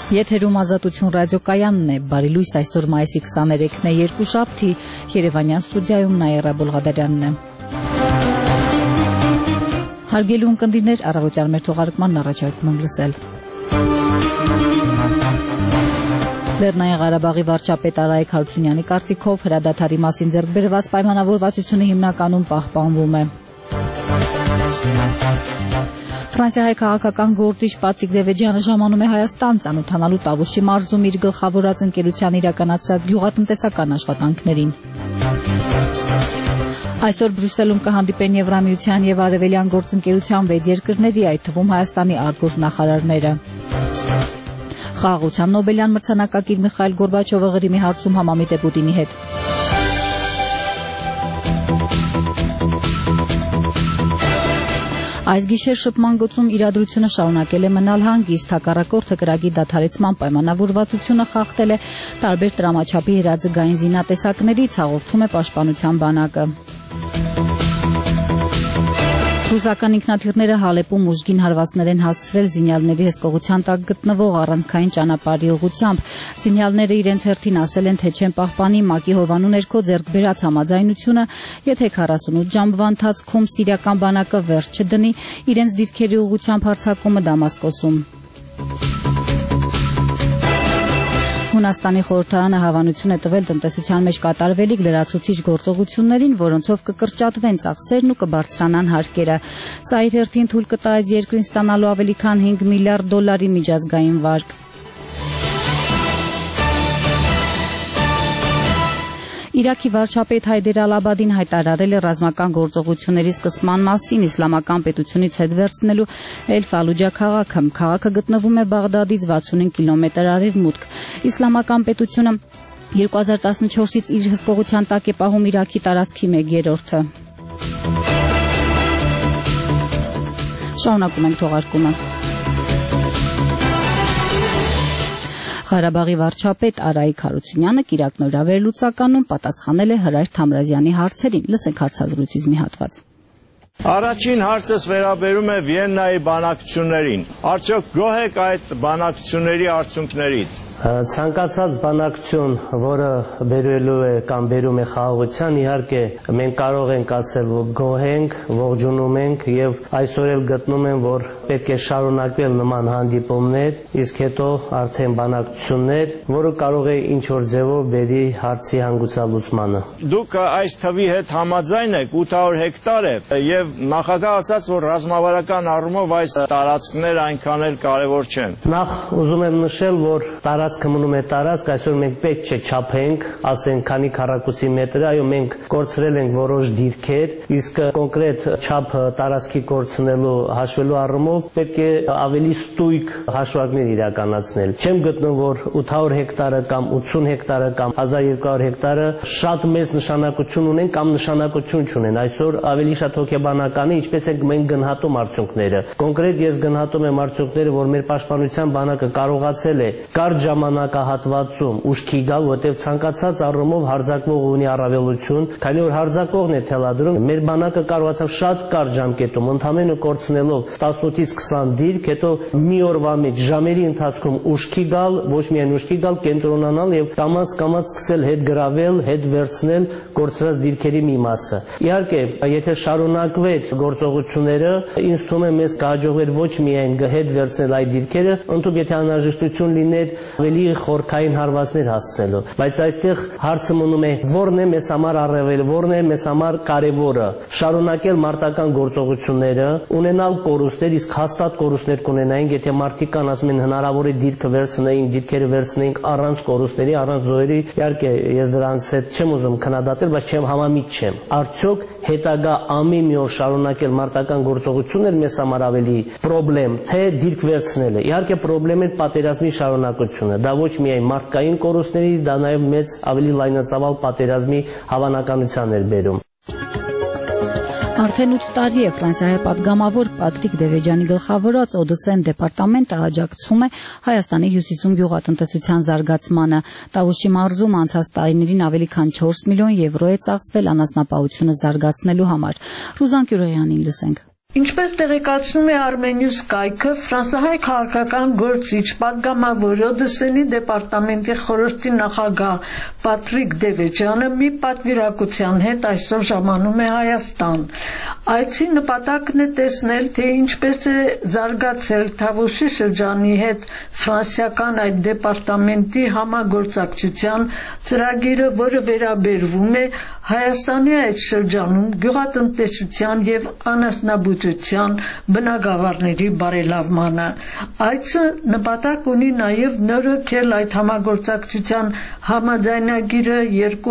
Եթերում Ազատություն ռադիոկայանն է, բարի լույս, այսօր մայիսի 23-ն է, երկուշաբթի, Երևանյան ստուդիայում Նաիրա Բոլղադարյանն է։ Հարգելի ունկնդիրներ, առավոտյան մեր թողարկմանն առաջարկում եմ լսել։ Լեռնային Ղարաբաղի վարչապետ Արայիկ Հարությունյանի կարծիքով հրադադարի մասին ձեռք բերված պայմանավորվածությունը հիմնականում պահպանվում է։ Ֆրանսիայի քաղաքական գործիչ Պատրիկ Դևեջյանը ժամանում է Հայաստան ծանոթանալու Տավուշի մարզում իր գլխավորած ընկերության իրականացրած գյուղատնտեսական աշխատանքներին։ Այսօր Բրյուսելում կհանդիպեն Եվրամիության եւ Արևելյան գործընկերության 6 երկրների, այդ թվում Հայաստանի արտգործնախարարները։ Խաղաղության Նոբելյան մրցանակակիր Միխայիլ Գորբաչովը Ղրիմի հարցում համամիտ է Պուտինի հետ։ Այս գիշեր շփման գծում իրադրությունը շարունակել է մնալ հանգիստ, հակառակորդը կրակի դադարեցման պայմանավորվածությունը խախտել է տարբեր տրամաչափի հրաձգային զինատեսակներից, հաղորդում է Պաշտպանության բանակը։ Ռուսական ինքնաթիռները Հալեպում ուժգին հարվածներ են հասցրել զինյալների հսկողության տակ գտնվող առանցքային ճանապարհի ուղղությամբ։ Զինյալները իրենց հերթին ասել են, թե չեն պահպանի ՄԱԿ-ի հովանու ներքո ձեռք բերած համաձայնությունը, եթե 48 ժամվա ընթացքում սիրիական բանակը վերջ չդնի իրենց դիրքերի ուղղությամբ հարձակումը Դամասկոսում։ Հունաստանի խորհրդարանը հավանություն է տվել տնտեսության մեջ կատարվելիք լրացուցիչ գործողություններին, որոնցով կկրճատվեն ծախսերն ու կբարձրանան հարկերը։ Սա իր հերթին թույլ կտա այս երկրին ստանալու ավելի քան $5 միլիարդ միջազգային վարկ։ Իրաքի վարչապետ Հայդեր Ալ-Աբադին հայտարարել է ռազմական գործողությունների սկսման մասին իսլամական պետությունից հետ վերցնելու Էլ-Ֆալուջա քաղաքը։ Քաղաքը գտնվում է Բաղդադից 65 կիլոմետր արևմուտք։ Իսլամական պետությունը 2014-ից իր հսկողության տակ է պահում Իրաքի տարածքի 1/3-ը։ Շարունակում ենք թողարկումը։ Ղարաբաղի վարչապետ Արայիկ Հարությունյանը կիրակնորաբեր լուծականում պատասխանել է Հրայր Թամրազյանի հարցերին։ Լսենք հարցազրույցից մի հատված։ Առաջին հարցս վերաբերում է Վիեննայի բանակցություններին։ Արդյոք գոհ եք այդ բանակցությունների արդյունքներից։ Ցանկացած բանակցություն, որը բերելու է կամ բերում է խաղաղության, իհարկե մենք կարող ենք ասել, որ գոհ ենք, ողջունում ենք եւ այսօր էլ գտնում եմ, որ պետք է շարունակել նման հանդիպումներ, իսկ հետո արդեն բանակցություններ, որը կարող է ինչ-որ ձևով բերի հարցի հանգուցալուծմանը։ Դուք այս թվի հետ համաձայն եք, 800 հեկտար է եւ նախագահ ասաց, որ ռազմավարական առումով այս տարածքները այնքան էլ կարեւոր չեն։ Նախ ուզում եմ նշել, որ տարածքը մնում է տարածք, այսօր մենք պետք չէ չափենք, ասենք քանի քառակուսի մետր, այո մենք կորցրել ենք որոշ դիրքեր, իսկ կոնկրետ չափը տարածքի կորցնելու հաշվելու առումով պետք է ավելի ստույգ հաշվարկներ իրականացնել։ Չեմ գտնում, որ 800 հեկտարը կամ 80 հեկտարը կամ 1200 հեկտարը շատ մեծ նշանակություն ունեն կամ նշանակություն չունեն։ Այսօր ավելի շատ հոգեբանական է, ինչպես ենք մենք գնահատում արդյունքները։ Կոնկրետ ես գնահատում եմ արդյունքները, որ մեր պաշտպանության բանակը կարողացել է կարճ ժամանակահատվածում ուշքի գալ, որտեղ ցանկացած առումով հարձակվող ունի առավելություն, քանի որ հարձակողն է թելադրում, մեր բանակը կարողացավ շատ կարճ ժամկետում ընդամենը կորցնելով 18-ից 20 դիրք, հետո մի օրվա մեջ ժամերի ընթացքում ուշքի գալ, ոչ միայն ուշքի գալ, կենտրոնանալ եւ կամաց սկսել հետ գրավել, հետ վերցնել կորցրած դիրքերի մի մասը։ Իհարկե, եթե շարունակվեց գործողությունները, ինձ թվում է մեզ կհաջողվեր ոչ միայն հետ վերցնել այդ դիրքերը, ընդհանուր եթե անհրաժեշտություն լիներ ավելի խորքային հարվածներ հասցնելու, բայց այստեղ հարցը մնում է որն է մեզ համար առավել, որն է մեզ համար կարևորը, շարունակել մարտական գործողությունները, ունենալ կորուստներ, իսկ հաստատ կորուստներ կունենայինք, եթե մարդիկան ասում են հնարավոր է դիրքը վերցնեին, դիրքերը վերցնեինք առանց կորուստների, առանց զոհերի, իհարկե ես դրանց հետ չեմ ուզում քննադատել, բայց չեմ համամիտ չեմ։ Արդյոք հետագա ամեն մի օր շարունակել մարտական գործողություններ մեզ համար ավելի պրոբլեմ, թե դիրք վերցնելը։ Իհարկե պրոբլեմ է պատերազմի շարունակությունը։ Դա ոչ միայն մարդկային կորուստների, դա նաև մեծ ավելի լայնածավալ պատերազմի հավանականության էր բերում։ Արդեն 8 տարի է Ֆրանսիայի պատգամավոր Պատրիկ Դևեջյանի գլխավորած Օդեսեն դեպարտամենտը աջակցում է Հայաստանի հյուսիսում գյուղատնտեսության զարգացմանը։ Տավուշի մարզում անցած տարիներին ավելի քան 4 միլիոն եվրո է ծախսվել անասնապահությունը զարգացնելու համար։ Ռուզան Կյուրոյանին լսենք։ Ինչպես տեղեկացնում է Armenius կայքը, ֆրանսահայ քաղաքական գործիչ պատգամավոր Օդեսսենի դեպարտամենտի խորհրդի նախագահ Պատրիկ Դևեջյանը մի պատվիրակության հետ այսօր ժամանում է Հայաստան։ Այցի նպատակն է տեսնել, թե ինչպես է զարգացել Թավուշի շրջանի հետ ֆրանսիական այդ դեպարտամենտի համագործակցության ծրագիրը, որը վերաբերվում է Հայաստանի այդ շրջանում գյուղատնտեսության եւ անասնաբուծության բնագավառների բարելավմանը։ Այցը նպատակ ունի նաեւ նորոգել այդ համագործակցության համաձայնագիրը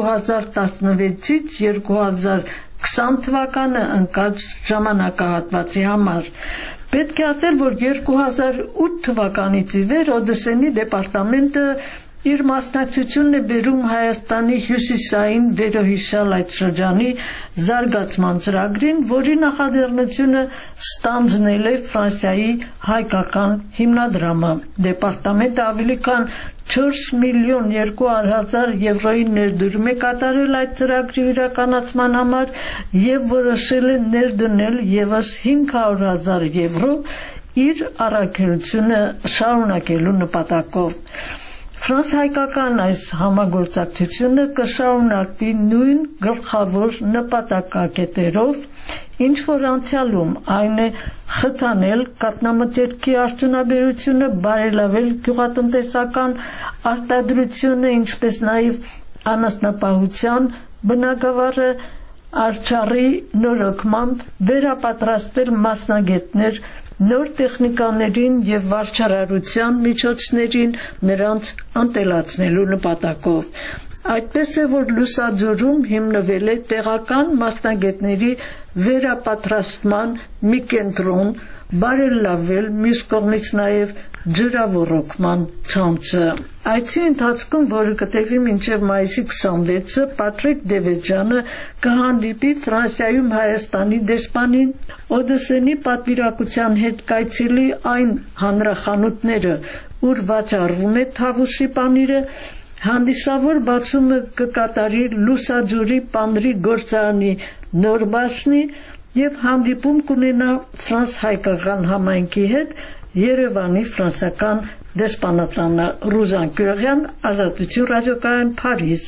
2016-ից 2020 թվականը ընկած ժամանակահատվածի համար։ Պետք է ասել, որ 2008 թվականից ի վեր Օդեսսենի դեպարտամենտը իր մասնակցությունն է բերում Հայաստանի հյուսիսային վերոհիշյալ այդ շրջանի զարգացման ծրագրին, որի նախաձեռնությունը ստանձնել է Ֆրանսիայի հայկական հիմնադրամը։ Դեպարտամենտը ավելի քան 4,2 միլիոն եվրոյի ներդրում է կատարել այդ ծրագրի իրականացման համար եւ որոշել է ներդնել եւս 500,000 եվրո իր առաքելությունը շարունակելու նպատակով։ Ֆրանս-հայկական այս համագործակցությունը կշարունակվի նույն գլխավոր նպատակակետերով, ինչ որ անցյալում, այն է խթանել կաթնամթերքի արդյունաբերությունը, բարելավել գյուղատնտեսական արտադրությունը, ինչպես նաև անասնապահության բնագավառը, արչարի նորոգմամբ վերապատրաստել մասնագետներ նոր տեխնիկաներին եւ վարչարարության միջոցներին նրանց ընտելացնելու նպատակով։ Այդպես է, որ Լուսաձորում հիմնվել է տեղական մասնագետների վերապատրաստման մի կենտրոն, բարելավել մյուս կողմից նաև ջրավառողման ցանցը։ Այցի ընթացքում, որը կտևի մինչև մայիսի 26-ը, Պատրիկ Դևեջյանը կհանդիպի Ֆրանսիայում Հայաստանի դեսպանին, Օդեսսենի պատվիրակության հետ կայցելի այն հանրախանութները, ուր վաճառվում է Թավուշի պանիրը, հանդիսավոր բացումը կկատարի Լուսաձորի պանրի գործարանի նոր բաժնի եւ հանդիպում կունենա ֆրանս-հայկական համայնքի հետ Երևանի ֆրանսիական դեսպանատանը։ Ռուզան Գյուրեղյան, Ազատություն ռադիոկայան, Փարիզ։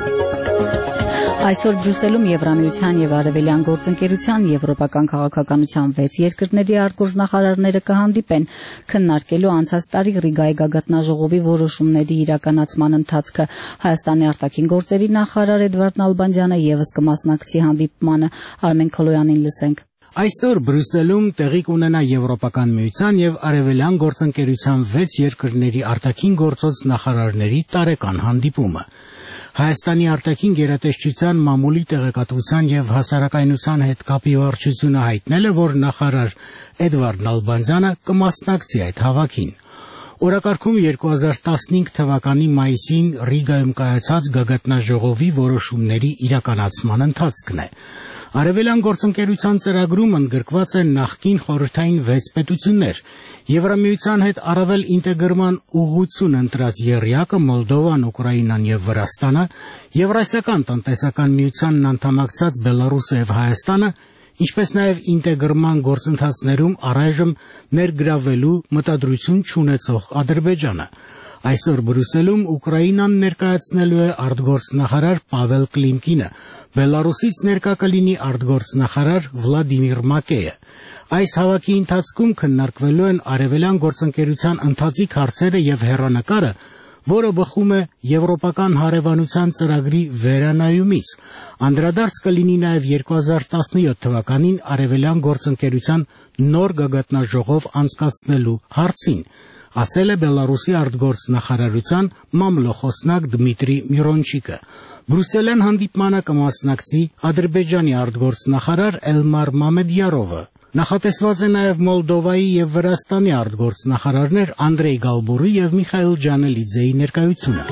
Այսօր Բրյուսելում Եվրամիության եւ Արևելյան գործընկերության եվրոպական քաղաքականության 6 երկրների արտգործնախարարները կհանդիպեն, քննարկելու անցած տարի Ռիգայի գագաթնաժողովի որոշումների իրականացման ընթացքը։ Հայաստանի արտաքին գործերի նախարար Էդվարդ Նալբանդյանը եւս կմասնակցի հանդիպմանը։ Արմեն Քոլոյանին լսենք։ Այսօր Բրյուսելում տեղի կունենա Եվրոպական միության եւ Արևելյան գործընկերության 6 երկրների արտաքին գործոց նախարարների տարեկան հանդիպումը։ Հայաստանի արտաքին գերատեսչության մամուլի տեղեկատվության եւ հասարակայնության հետ կապի վարչությունը հայտնել է, որ նախարար Էդվարդ Նալբանդյանը կմասնակցի այդ հավաքին։ Օրակարգում 2015 թվականի մայիսին Ռիգայում կայացած գագաթնաժողովի որոշումների իրականացման ընթացքն է։ Արևելյան գործընկերության ծրագրում ընդգրկված են նախկին խորհրդային 6 պետություններ, Եվրամիության հետ առավել ինտեգրման ուղղություն ընտրած եռյակը Մոլդովան, Ուկրաինան եւ Վրաստանը, Եվրասիական տնտեսական միությանն անդամակցած Բելարուսը եւ Հայաստանը, ինչպես նաև ինտեգրման գործընթացներում առայժմ ներգրավելու մտադրություն չունեցող Ադրբեջանը։ Այսօր Բրյուսելում Ուկրաինան ներկայացնելու է արտգործնախարար Պավել Կլիմկինը, Բելարուսից ներկա կլինի արտգործնախարար Վլադիմիր Մակեյը։ Այս հավաքի ընթացքում քննարկվելու են արևելյան գործընկերության ընթացիկ հարցերը եւ հեռանկարը, որը բխում է Եվրոպական հարևանության ծրագրի վերանայումից։ Անդրադարձ կլինի նաև 2017 թվականին արևելյան գործընկերության նոր գագաթնաժողով անցկացնելու հարցին, ասել է Բելարուսի արտգործնախարարության մամլոխոսնակ Դմիտրի Միրոնչիկը։ Բրյուսելյան հանդիպմանը կմասնակցի Ադրբեջանի արտգործնախարար Էլմար Մամեդյարովը։ Նախատեսված է նաև Մոլդովայի եւ Վրաստանի արտգործնախարարներ Անդրեյ Գալբուրի եւ Միխայիլ Ջանելիձեի ներկայությունը։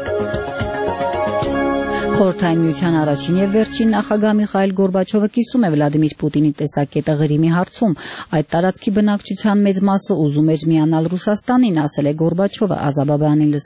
Խորհրդային միության առաջին եւ վերջին նախագահ Միխայիլ Գորբաչովը կիսում է Վլադիմիր Պուտինի տեսակետը Ղրիմի հարցում։ Այդ տարածքի բնակչության մեծ մասը ուզում էր միանալ Ռուսաստանին, ասել է Գորբաչովը, Ազաբաբյանին լսենք։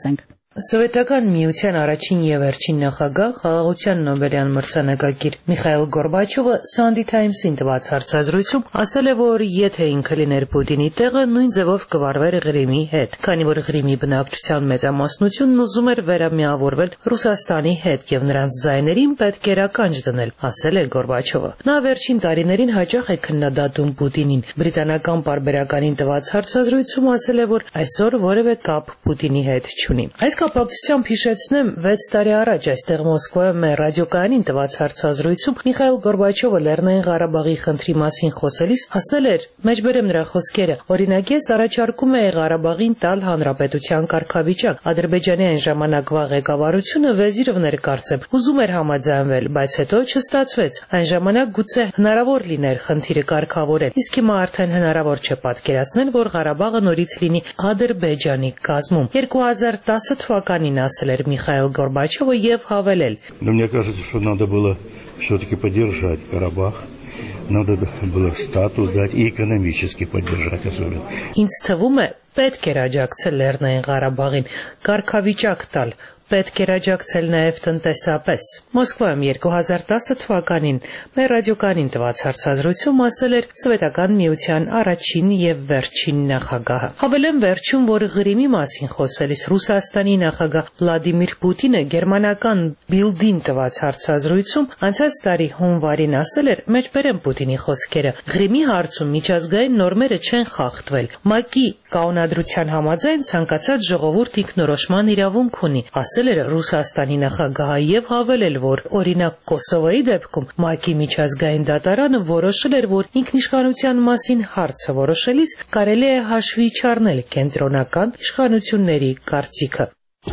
Սովետական միության առաջին եւ վերջին նախագահ, խաղաղության Նոբելյան մրցանակակիր Միխայիլ Գորբաչովը Sunday Times-ին տված հարցազրույցում ասել է, որ եթե ինքը լիներ Պուտինի տեղը, նույն ձևով կվարվեր Ղրիմի հետ, քանի որ Ղրիմի բնակչության մեծամասնությունն ուզում էր վերամիավորվել Ռուսաստանի հետ եւ նրանց ձայներին պետք էր ականջ դնել, ասել է Գորբաչովը։ Նա վերջին տարիներին հաճախ է քննադատում Պուտինին։ Բրիտանական պարբերականին տված հարցազրույցում ասել է, որ այսօր որևէ կապ Պուտինի հետ չունի։ Այս կապակցությամբ հիշեցնեմ 6 տարի առաջ այստեղ Մոսկվայում մեր ռադիոկայանին տված հարցազրույցում Միխայիլ Գորբաչովը Լեռնային Ղարաբաղի խնդրի մասին խոսելիս ասել էր, մեջբերեմ նրա խոսքերը, օրինակ ես առաջարկում էի Ղարաբաղին տալ հանրապետության կարգավիճակ։ Ադրբեջանի այն ժամանակվա ղեկավարությունը Վեզիրովն էր կարծեմ, ուզում էր համաձայնվել, բայց հետո չստացվեց։ Այն ժամանակ գուցե հնարավոր լիներ խնդիրը կարգավորել, իսկ հիմա արդեն հնարավոր չէ պատկերացնել, որ Ղարաբաղը նորից լինի Ադրբեջանի կազմում։ 2010 թվականին ասել էր Միխայիլ Գորբաչովը եւ հավելել. Мне кажется, что надо было все-таки поддержать Карабах. Надо было статус дать и экономически поддержать особенно. Ինձ թվում է պետք էր աջակցել Լեռնային Ղարաբաղին, կարգավիճակ տալ, պետք էր աջակցել նաև տնտեսապես։ Մոսկվայում 2010 թվականին մեր ռադիոկայանին տված հարցազրույցում ասել էր Սովետական միության առաջին եւ վերջին նախագահը։ Հավելեմ վերջում, որ Ղրիմի մասին խոսելիս Ռուսաստանի նախագահ Վլադիմիր Պուտինը գերմանական Բիլդին տված հարցազրույցում անցած տարի հունվարին ասել էր, մեջբերեմ Պուտինի խոսքերը, Ղրիմի հարցում միջազգային նորմերը չեն խախտվել։ ՄԱԿ-ի կանոնադրության համաձայն ցանկացած ժողովուրդ ինքնորոշման իրավունք ունի, ասել էր Ռուսաստանի նախագահը եւ հավելել, որ օրինակ Կոսովոյի դեպքում ՄԱԿ-ի միջազգային դատարանը որոշել էր, որ ինքնիշխանության մասին հարցը որոշելիս կարելի է հաշվի չառնել կենտրոնական իշխանությունների կարծիքը։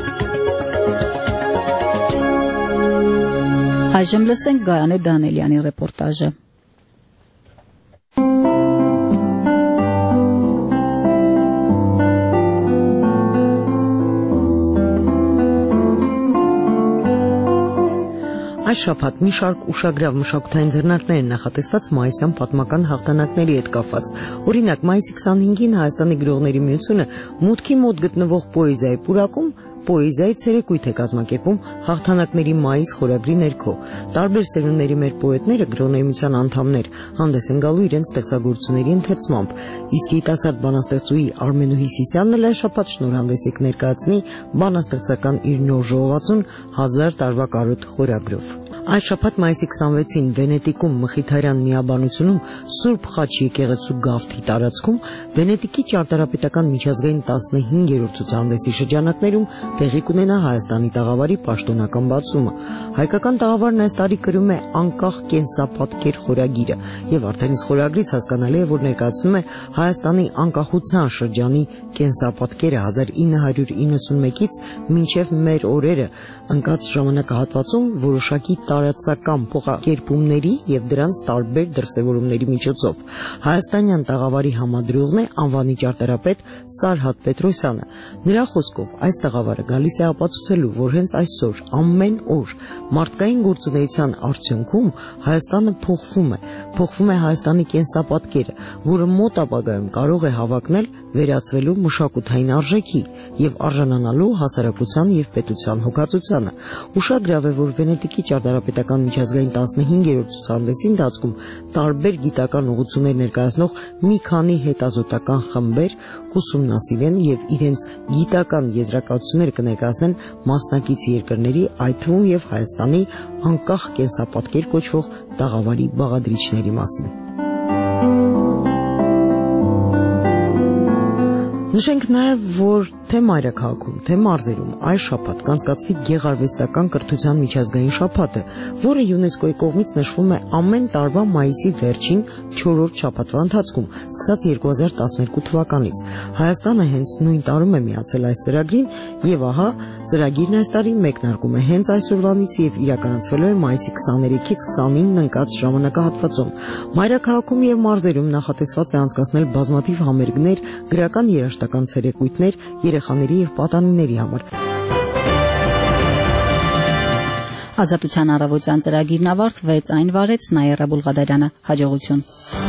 Այժմ լսենք Գայանե Դանելյանի ռեպորտաժը։ Այս շաբաթ մի շարք ուշագրավ մշակութային ձեռնարկներ են նախատեսված մայիսյան պատմական հաղթանակների հետ կապված։ Օրինակ, մայիսի 25-ին Հայաստանի գրողների միությունը մուտքի մոտ գտնվող պոեզիայի պուրակում պոեզիայի ցերեկույթ է կազմակերպում հաղթանակների մայիս խորագրի ներքո։ Տարբեր սերունդների մեր պոետները, գրողների միության անդամներ, հանդես են գալու իրենց ստեղծագործությունների ընթերցմամբ։ Իսկ երիտասարդ բանաստեղծուհի Արմենուհի Սիսյանն էլ այս շաբաթ շնորհանդեսի կներկայացնի բանաստեղծական իր նոր ժողովածուն 1000 տարվա կարոտ խորագրով։ Այս շաբաթ մայիսի 26-ին Վենետիկում Մխիթարյան միաբանությունում Սուրբ Խաչ եկեղեցու գավթի տարածքում Վենետիկի ճարտարապետական միջազգային 15-րդ ցուցահանդեսի շրջանակներում տեղի կունենա Հայաստանի տաղավարի պաշտոնական բացումը։ Հայկական տաղավարն այս տարի կրում է անկախ կենսապատկեր խորագիրը եւ արդեն իսկ խորագրից հասկանալի է, որ ներկայացնում է Հայաստանի անկախության շրջանի կենսապատկերը 1991-ից մինչև մեր օրերը ընկած ժամանակահատվածում որոշակի տարածական փոխակերպումների եւ դրանց տարբեր դրսեւորումների միջոցով։ Հայաստանյան տաղավարի համադրողն է անվանի ճարտարապետ Սարհատ Պետրոսյանը։ Նրա խոսքով այս տաղավարը գալիս է ապացուցելու, որ հենց այսօր ամեն օր մարդկային գործունեության արդյունքում Հայաստանը փոխվում է Հայաստանի կենսապատկերը, որը մոտ ապագայում կարող է հավակնել վերածվելու մշակութային արժեքի եւ արժանանալու հասարակության եւ պետության հոգացությանը։ Ուշագրավ է, որ Վենետիկի ճարտարապետական միջազգային 15-րդ ցուցահանդեսի ընթացքում տարբեր գիտական ուղղություններ ներկայացնող մի քանի հետազոտական խմբեր կուսումնասիրեն եւ իրենց գիտական եզրակացությունները կներկայացնեն մասնակից երկրների, այդ թվում եւ Հայաստանի անկախ կենսապատկեր կոչվող տաղավարի բաղադրիչների մասին։ Նշենք նաև, որ թե մայրաքաղաքում, թե մարզերում այս շաբաթ կանցկացվի գեղարվեստական կրթության միջազգային շաբաթը, որը ՅՈՒՆԵՍԿՕ-ի կողմից նշվում է ամեն տարվա մայիսի վերջին 4-րդ շաբաթվա ընթացքում, սկսած 2012 թվականից։ Հայաստանը հենց նույն տարում է միացել այս ծրագրին, եւ ահա ծրագիրն այս տարի մեկնարկում է հենց այսօրվանից եւ իրականացվելու է մայիսի 23-ից 29-ն ընկած ժամանակահատվածում։ Մայրաքաղաքում եւ մարզերում նախատեսված է անցկացնել բազմաթիվ համերգներ, գրական երաժշտական ցերեկույթներ երեխաների եւ պատանիների համար։ Ազատության առավոտյան ծրագիրն ավարտվեց, այն վարեց Նաիրա Բուլղադարյանը։ Հաջողություն։